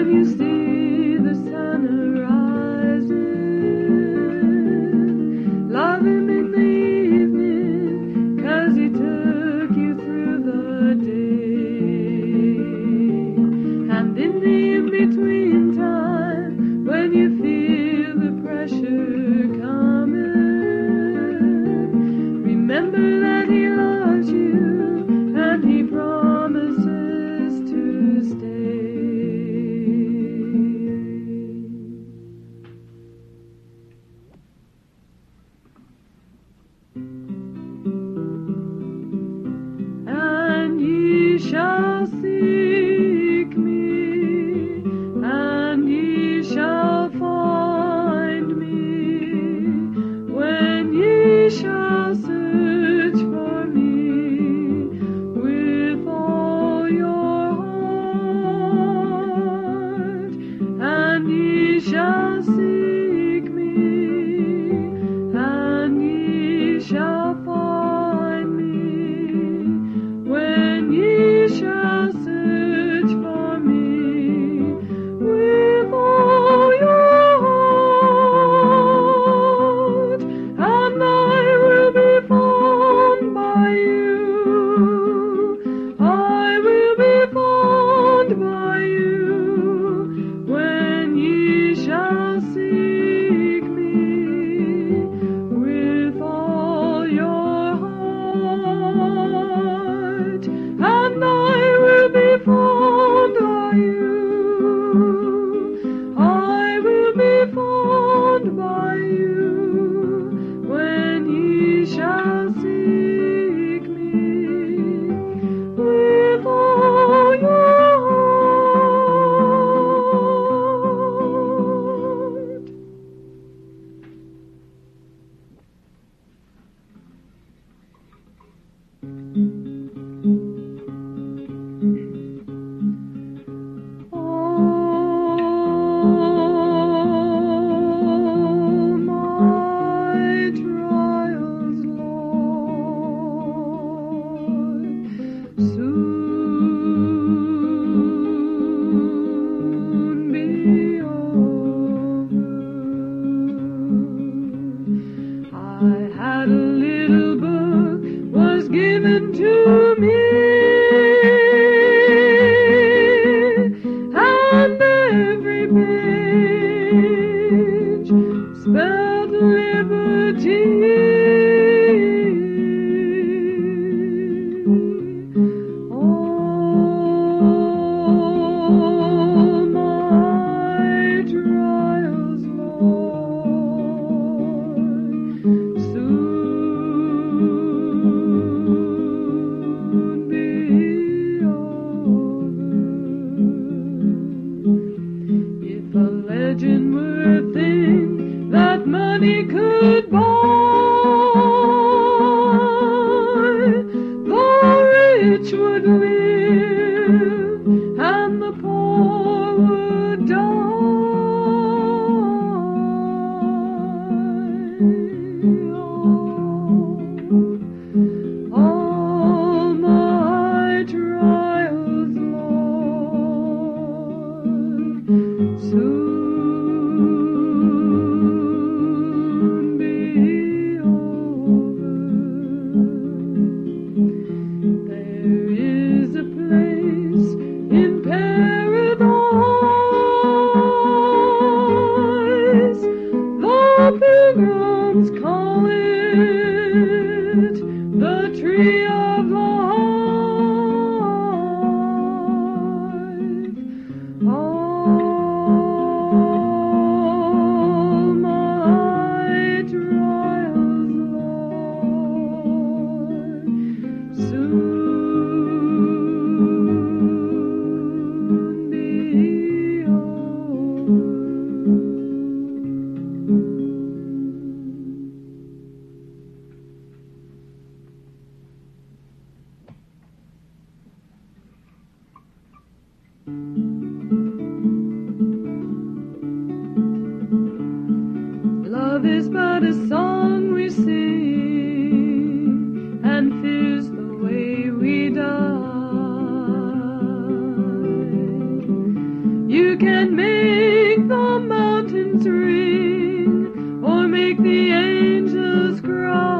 when you see the sun arising. Love him in the evening, 'cause he took you through the day. And in the in-between time, when you feel the pressure coming, remember that he loves you and he promises to stay. And ye shall seek me, and ye shall find me, when ye shall search for me with all your heart. And ye shall seek me, and ye shall find me, when ye shall search for me with all your heart. And I will be found by you, I will be found by you, when ye shall seek me with all your heart. And I will be found by you, I will be found by you, when ye shall seek me with all your heart. All my trials, Lord, soon be over. I had a little book was given to me, and every page spelled liberty. All my trials, Lord, soon be over. If a legend were a thing that money could buy, the rich would live and the poor would die. All my trials, Lord, soon be over. There is a place in paradise, the pilgrims call it the tree of life. All You can make the mountains ring, or make the angels cry.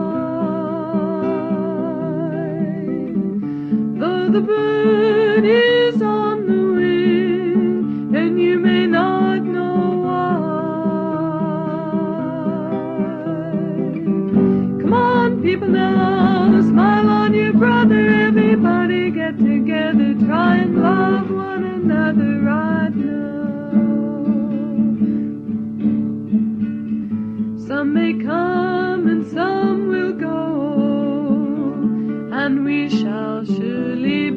Though the bird is on the wing, and you may not know why. Come on, people now, smile on your brother. Everybody get together, try and love one another right now. Some may come and some will go, and we shall surely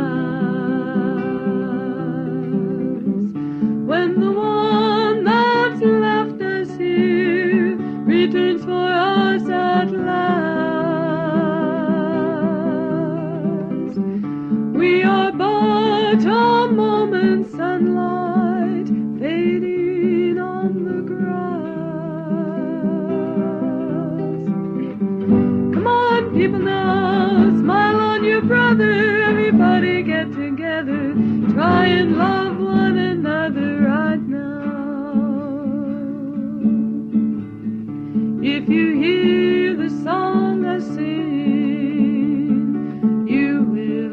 pass. When the one that's left us here returns for us at last, we are but a moment's sunlight fading on the grass. Come on, people now, smile on your brother. Everybody get together, try and love one another right now. If you hear the song I sing, you will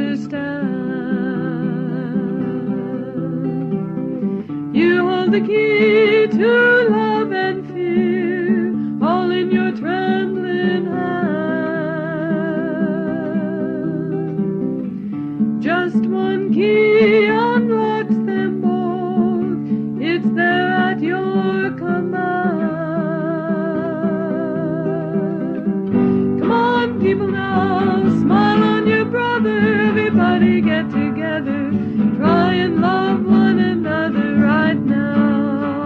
understand. You hold the key to love and fear, all in your trembling hand. Just one key unlocks them both, it's there at your command. Come on, people now, smile on your brother. Everybody get together, try and love one another right now.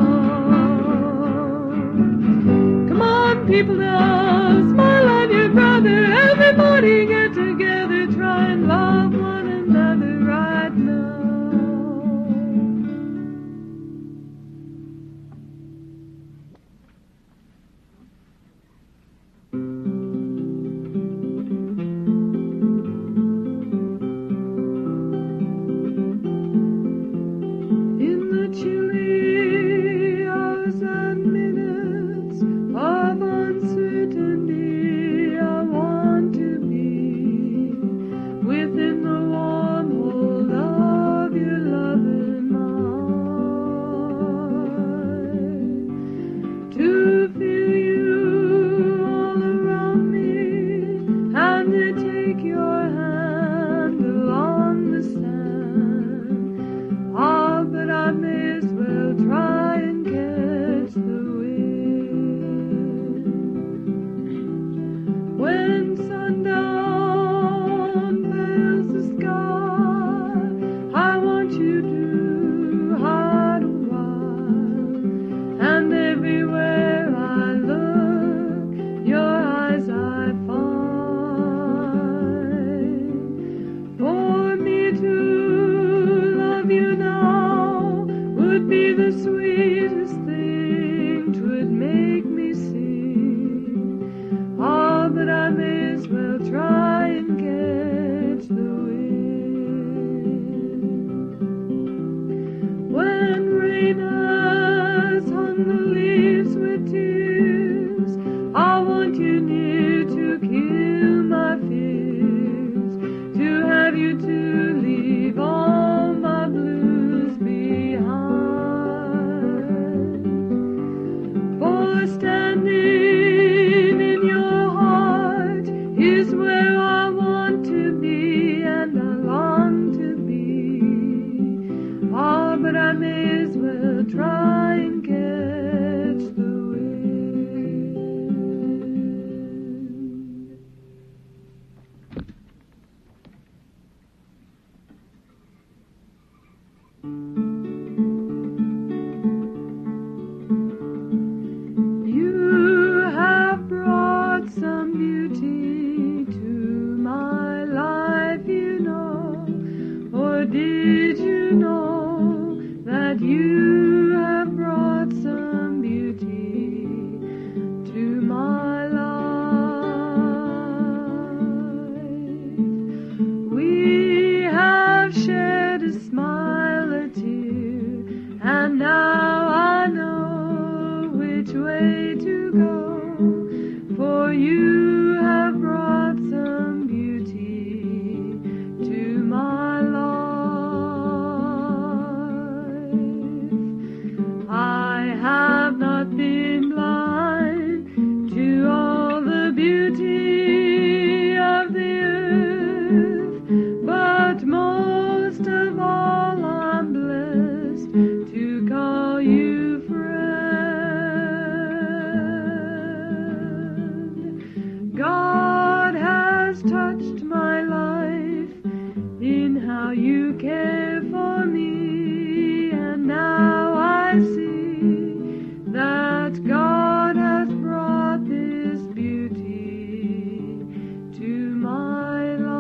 Come on, people now, smile on your brother. Everybody get together, try and love one another right now. In the chilly hours and minutes of uncertainty, I want to be within the warm hold of your loving mind, to feel you all around me, and to take your hand along the sand. Ah, but I may as well try and catch the wind. When sundown veils the sky, I want you to hide a while, and everywhere I look, your eyes I find. For me to love you now would be the sweetest thing, 'twould make me sing. Ah, but I may as well try and catch the wind. When rain has hung the leaves with tears, I want you near to kill my fears, to have you to leave all my blues behind. For standing in your heart is where I want to be, and I long to be. Ah, but I may as well try and catch the wind. You have brought some beauty to my life, you know. Or did you know that you have brought some beauty to my life? We have shared a smile, a tear, and now I know which way to go, for you have brought some beauty to my life. I have not been blind to all the beauty of the earth, but most of all I'm blessed to call you friend. God has touched my life in how you care for me, and now I see that God has brought this beauty to my life.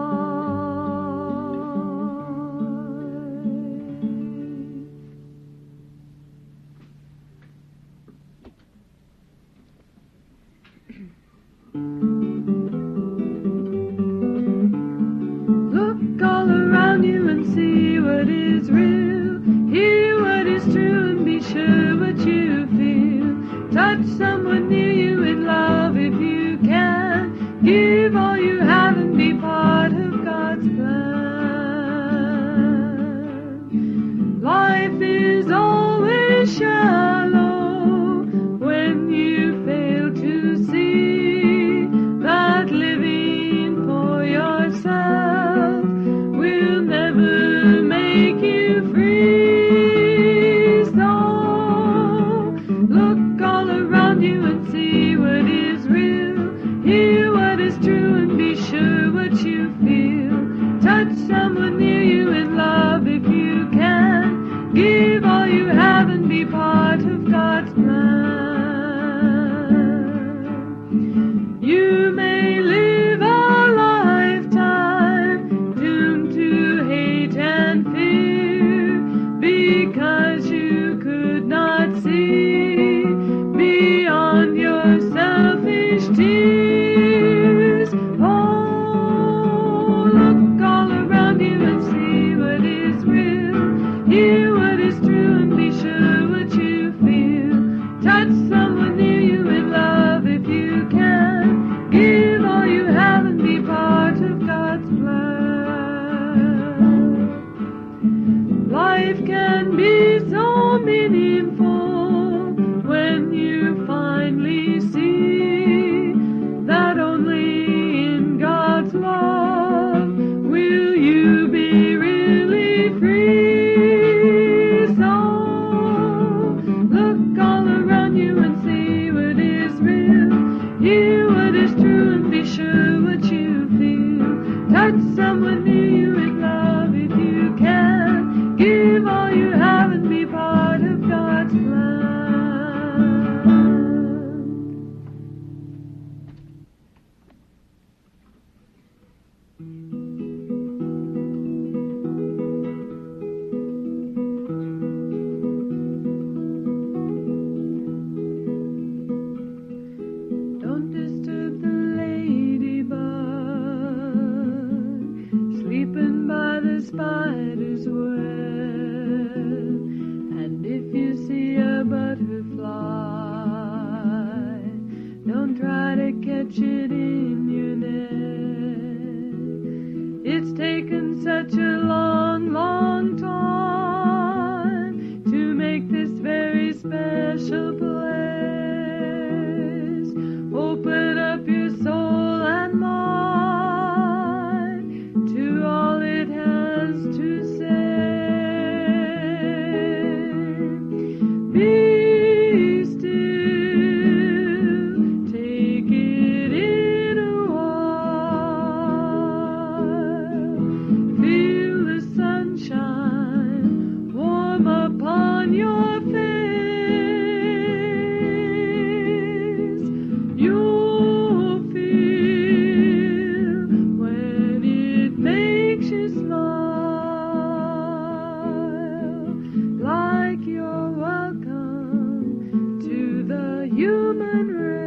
Look all around you and see what is real. Hear what is true and be sure what you feel. Touch someone near you with love if you can. Give all you have and be part of God's plan. Life is always shallow when you fail to see that living for yourself will never make you free. So look all around you and see what is real. Hear what is true and be sure what you feel. Touch someone near you with love if you can. Give all you have and be part of God's plan. You may live a lifetime doomed to hate and fear because you could not see beyond your selfish tears. Oh, look all around you and see what is real. Hear what is true and be sure what you feel. Touch someone near you with love if you can. Give all you have and be part of God's plan. Life can be so meaningful when you finally see that only in God's love will you be really free. So look all around you and see what is real. Hear what is true and be sure what you feel. Touch someone near you with love if you can. Give all you have and be part of God's plan. Don't disturb the ladybug sleeping by the spider's web. And if you see a butterfly, don't try to catch it in your net. It's taken such a long, long time to make this very special place. Open up your soul and mind to all it has to say. Be still, take it in a while. Feel the sunshine warm upon your face. You'll feel when it makes you smile, like you're welcome to the human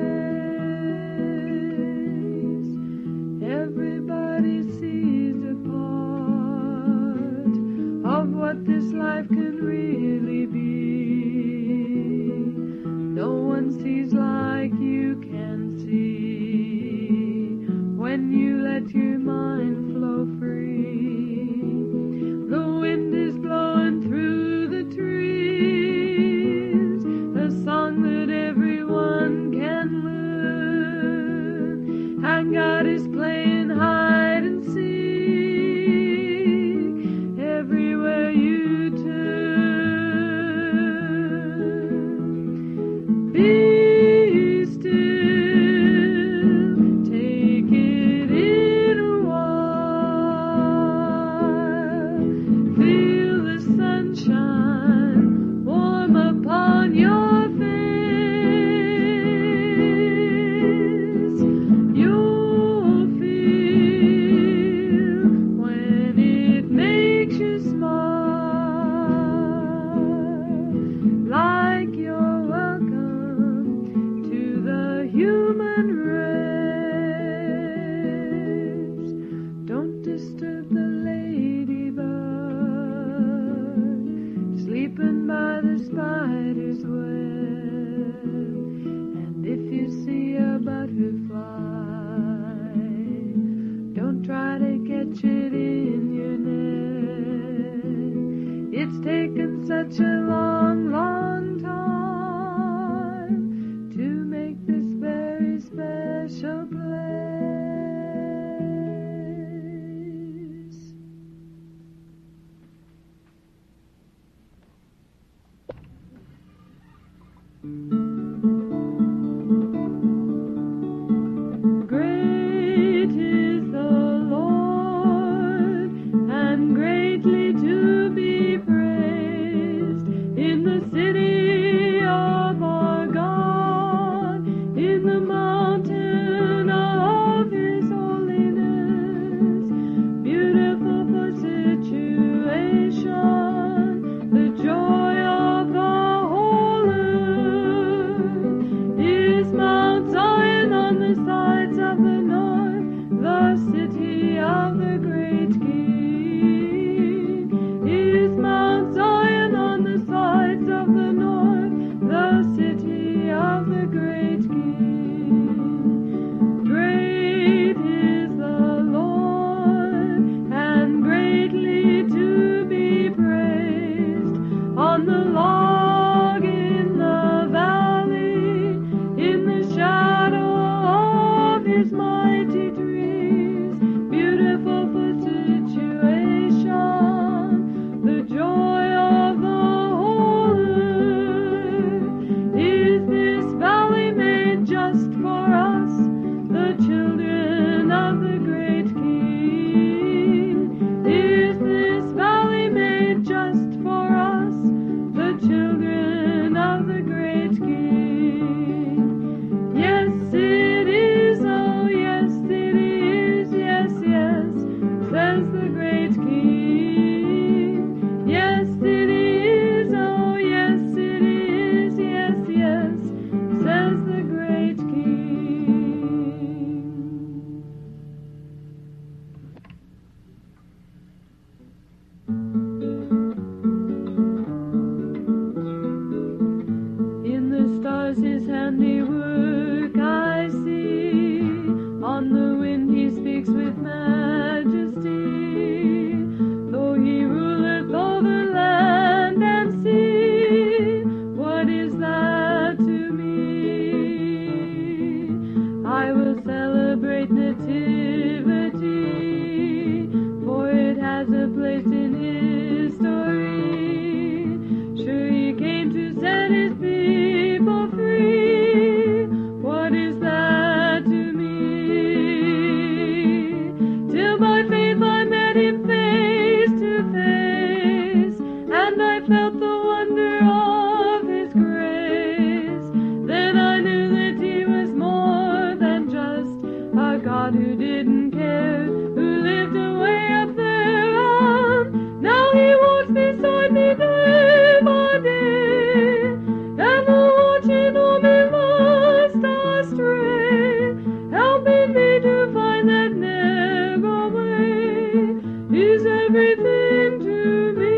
race. Everybody sees a part of what this life can really be. creeping by the spider's web. And if you see a butterfly, don't try to catch it in your net. It's taken such a long, long time to make this very special place. Great is the Lord, and greatly to be praised in the city of our God, in the mountain of His holiness, beautiful for situation, the joy of the whole earth is Mount Zion on the sides of the north, the city of the great King. Is Mount Zion on the sides of the north, the city of the great King. Great is the Lord, and greatly to be praised on the log in the valley, in the shadow of His mighty trees, beautiful for situation, the joy of the whole earth. Is this valley made just for us, the children of the great King? Is this valley made just for us, the children of the great King? Yes, it is, oh yes, it is, yes, yes, says the great King. Yes, it is, oh yes, it is, yes, yes, says the great King. In the stars His handiwork I see, on the wind He speaks with majesty, though He ruleth over land and sea. What is that to me? I will celebrate nativity, for it has a place in history. Sure He came to set His people free. What is that to me? Till by faith I met Him face to face, and I felt the wonder of His grace. Then I knew that He was more than just a God who didn't care, who lived away up there on. Now He walks beside me day by day, and the watching on me lost astray, helping me to find that narrow way. He's everything to me.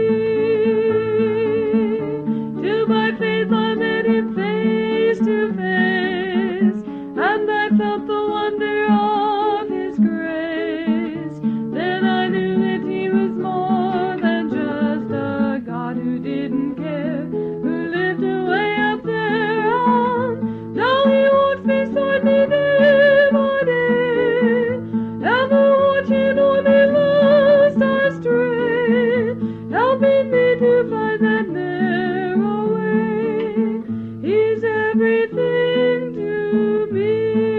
Till by faith I met Him face to face, and I felt the wonder of His grace. Then I knew that He was more than just a God who didn't care, who lived away up there on. Now He walks beside me day by day, and the watching on me lost astray, helping me to find that narrow way. He's everything to me.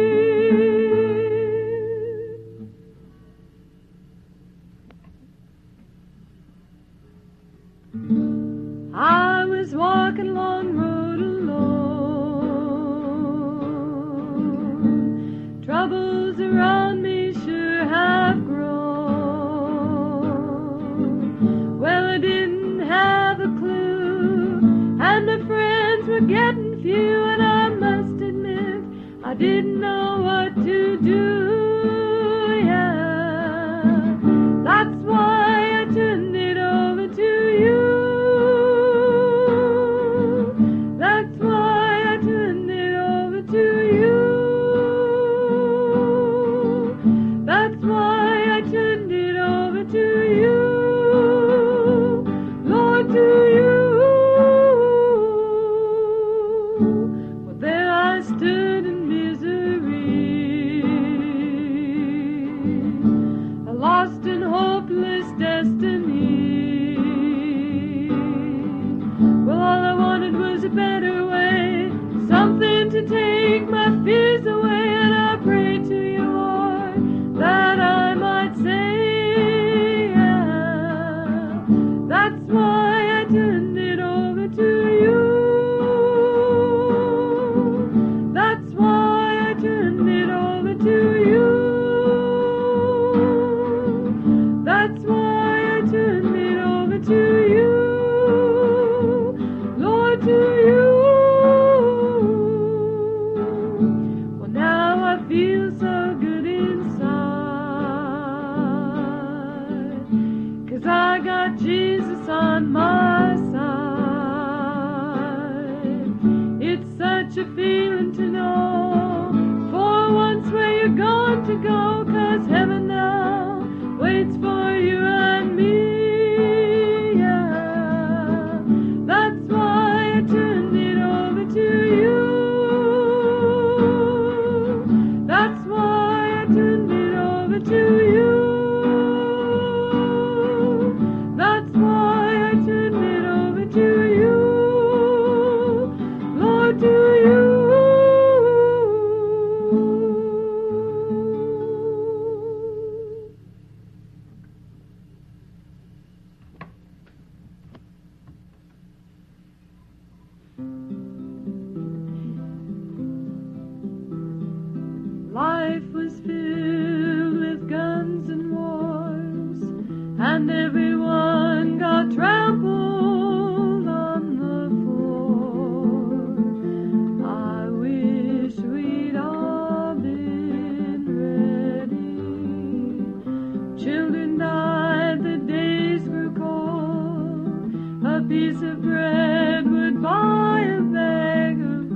I was walking along the road alone. Troubles around me sure have grown. Well, I didn't have a clue, and my friends were getting few, and I must admit I didn't know what to do. Yeah, that's why I turned it over to you. a better way, something to take my fears away, and I pray to you, Lord, that I might say, yeah. That's why I turned it over to you. That's why I turned it over to you. That's why I turned it over to you. Lord, to you. Well, now I feel so good inside, 'cause I got Jesus on my side. It's such a feeling to know for once where you're going to go, 'cause heaven now waits for you and me. Yeah. That's why I turned it over to you. That's why I turned it over to you. That's why I turned it over to you. Lord, to you. Life was filled with guns and wars, and everyone got trampled on the floor. I wish we'd all been ready. Children died, the days grew cold. A piece of bread would buy a bag of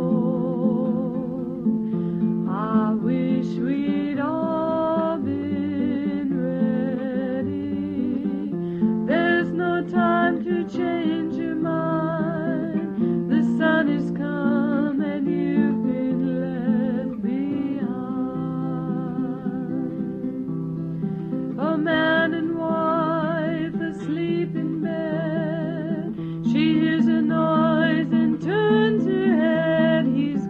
gold. I wish we'd all been ready. There's no time to change your mind. The sun has come and you've been left behind. A man and wife asleep in bed. She hears a noise and turns her head. He's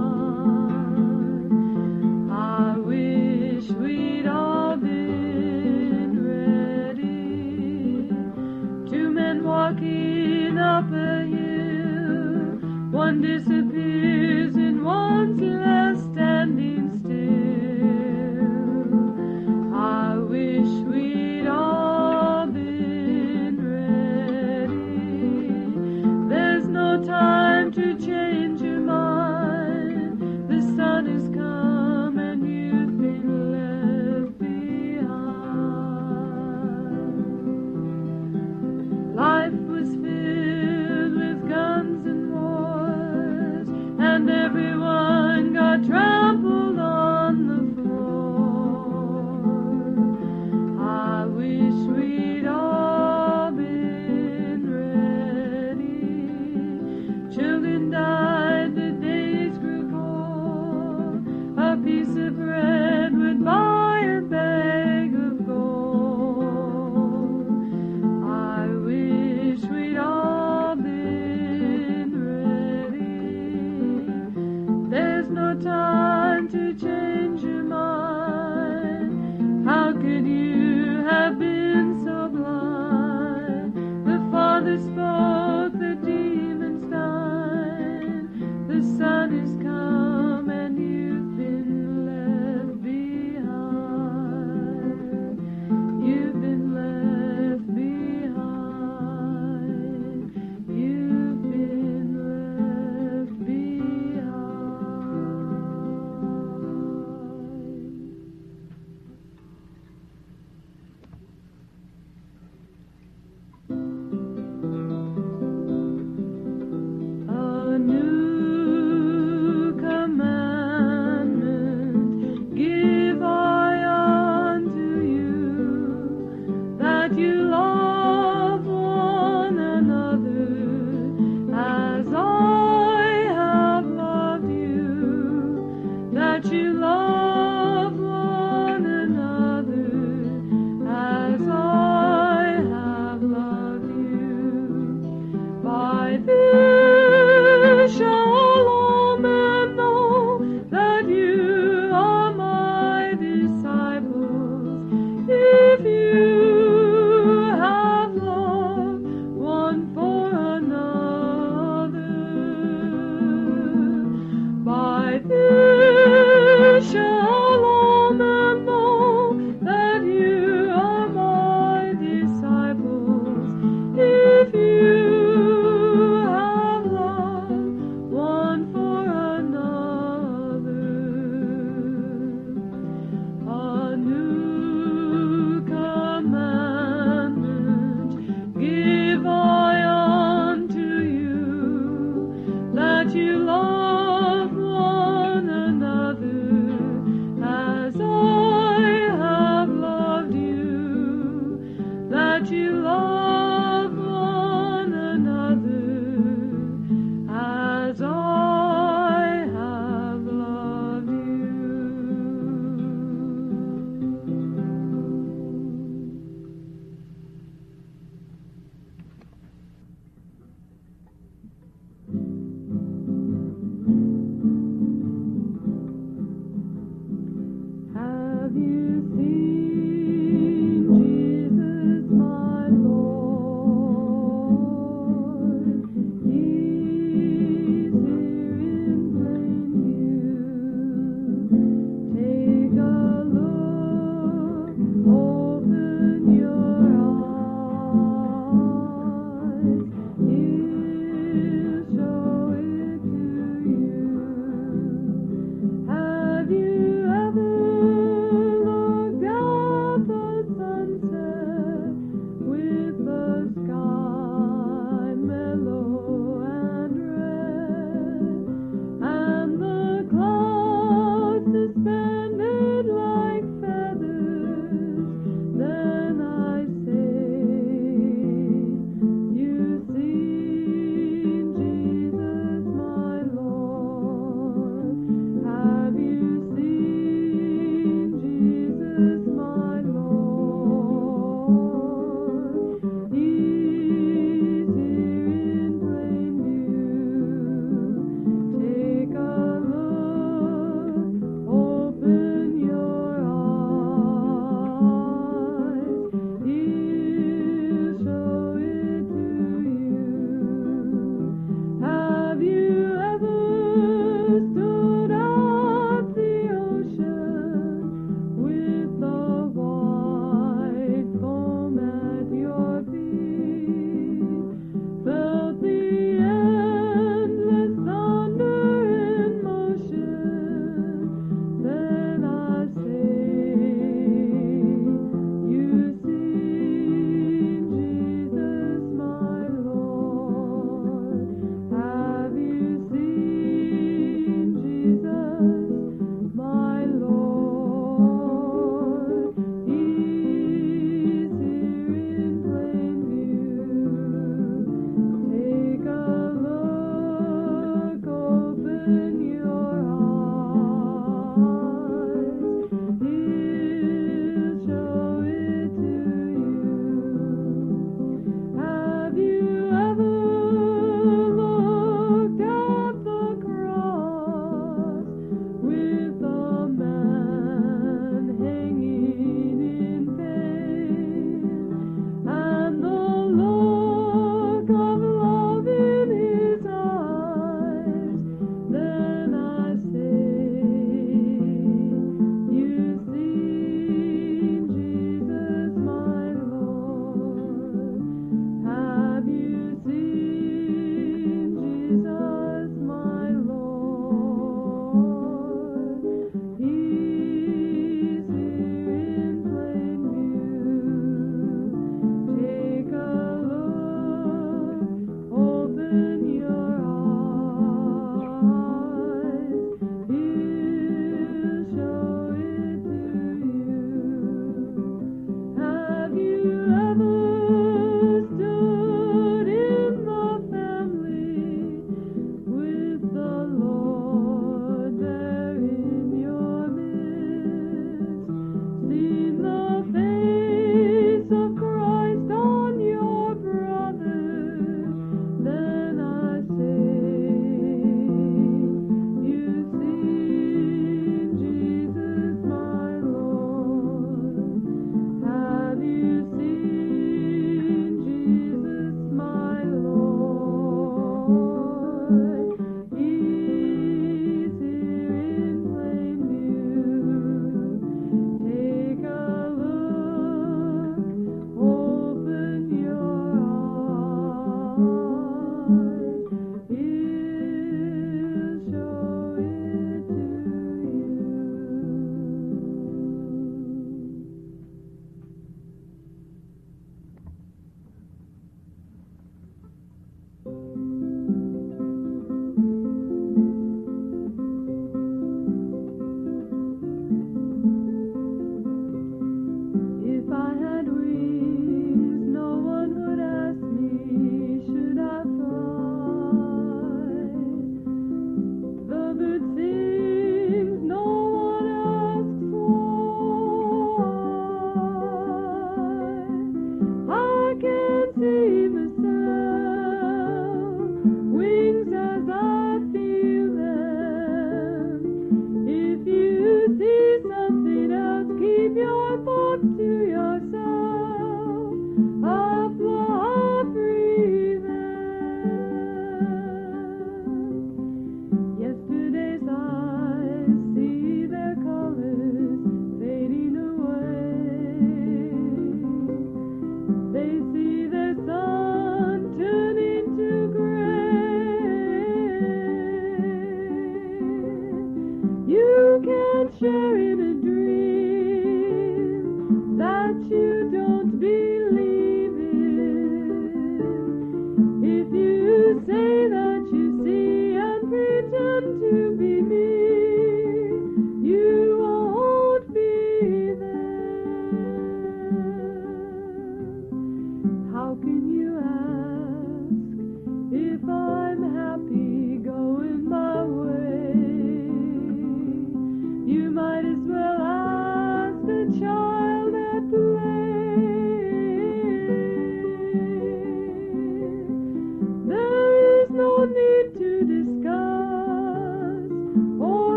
gone. I wish we'd all been ready. Two men walking up a hill. One disappears and one's left standing still. I wish we'd all been ready. There's no time to change your mind. The sun has come and you've been left behind. Life was filled with guns and wars, and everyone got trampled on the floor. I wish we'd all been ready. Children died, the days grew cold. A piece of bread would buy a bag of gold. I wish we'd all been ready. There's no time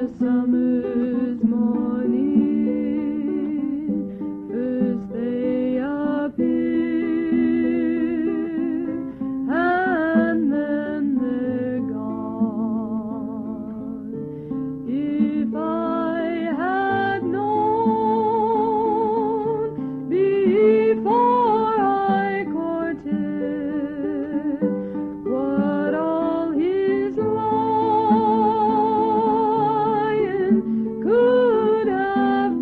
summer's morning, first they appear, and then they're gone. If I had known before I courted what all his lying could have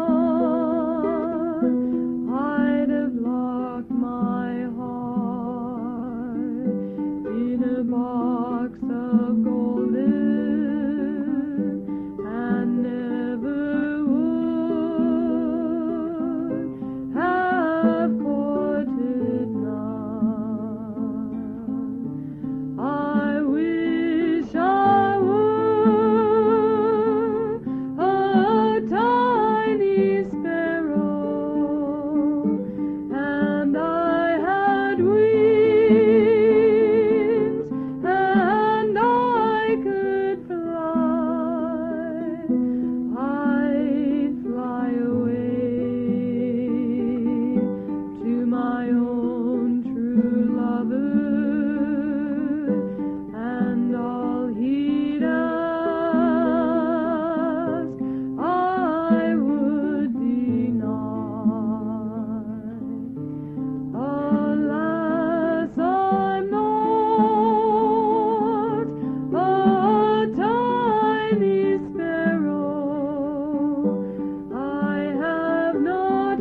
done, I'd have locked my heart in a box of golden and never would have courted none. I wish I were a tiny sparrow, and I had wings, and I could fly. I'd fly away to my own true lover, and all he'd ask I would deny. Alas, I'm not a tiny sparrow. I have not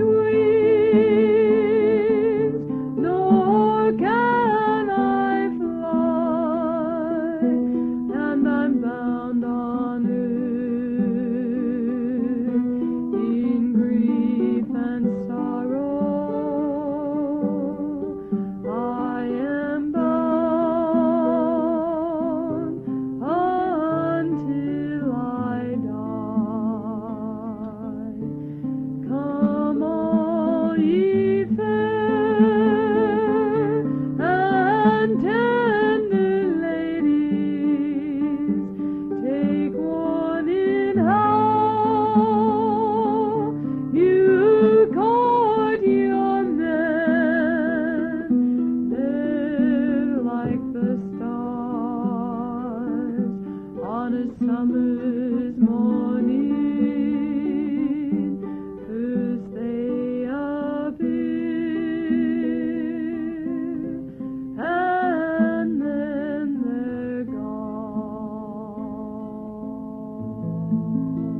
wings, nor can I fly, and I'm bound on earth in grief and sorrow. I am bound until I die. Come all ye fair and tender ladies, take warning how you court your men. They're like the stars on a summer's morning, first they appear, and then they're gone.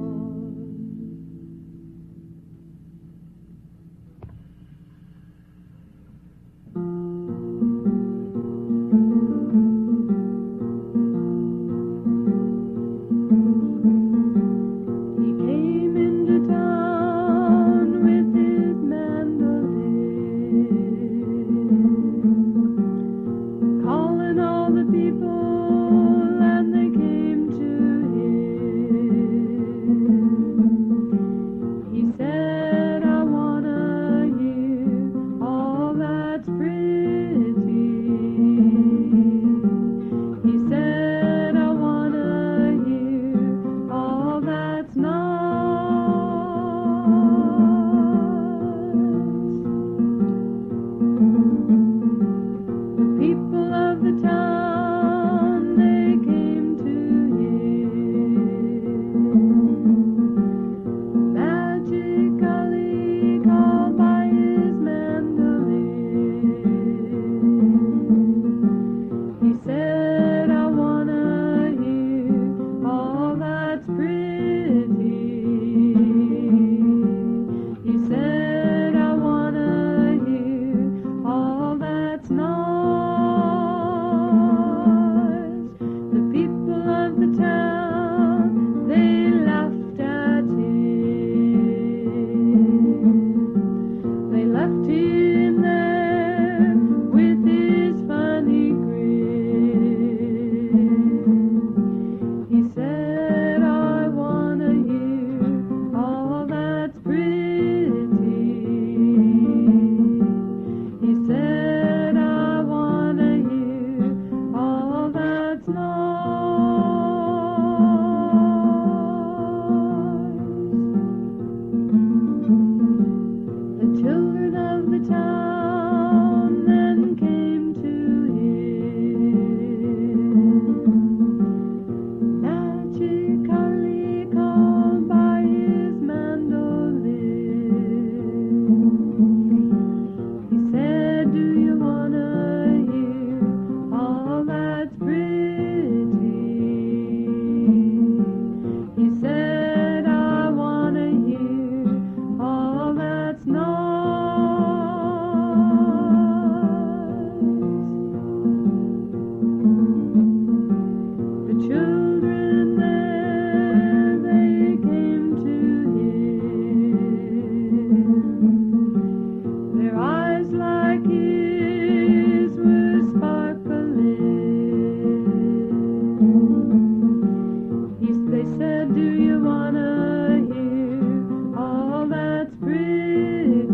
said, do you wanna hear all that's pretty?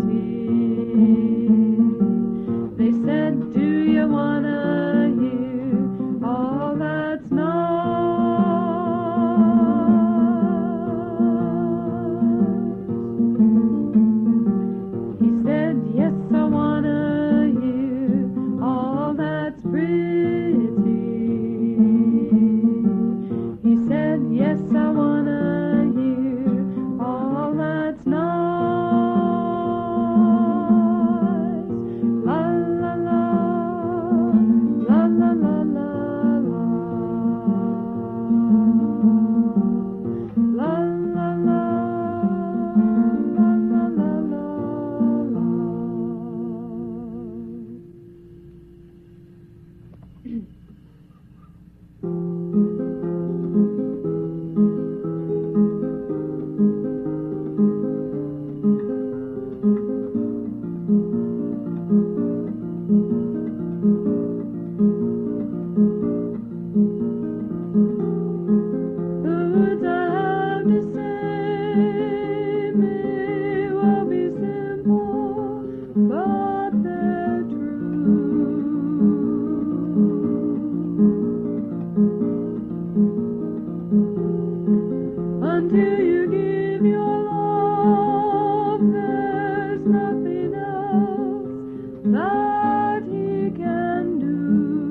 They said, do you wanna hear all that's nice? He said, yes, I wanna hear all that's pretty. He said, yes, I wanna hear all that's nice. La la la, la la la la la. La la la, la la la la la. The words I have to say may well be simple, but they're true. Until you give your love, there's nothing else that he can do.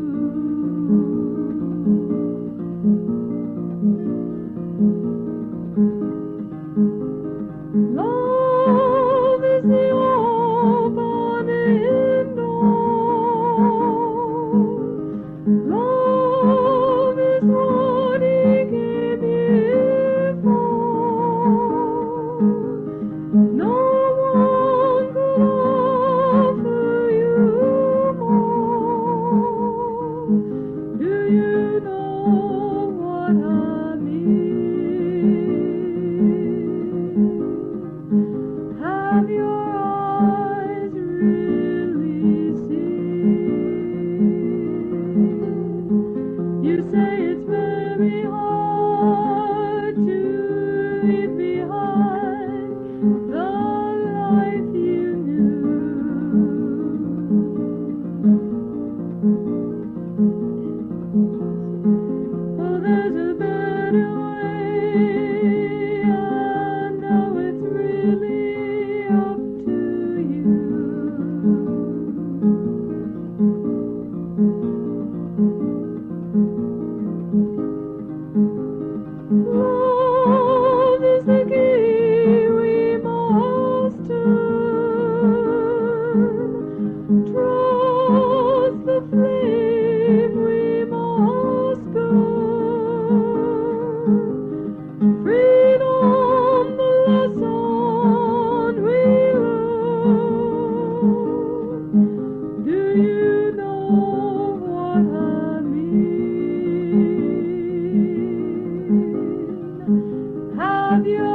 Love is the opening door. Love is what he came here for. No one could offer you more. Do you know what I mean? Have your eyes really seen? You say it's very hard to leave behind the life you knew. Well, there's a better way. I know it's really up to you. Love is the key we must turn. Trust the flame we must burn. Freedom, the lesson we learn. Do you know what I mean? Have you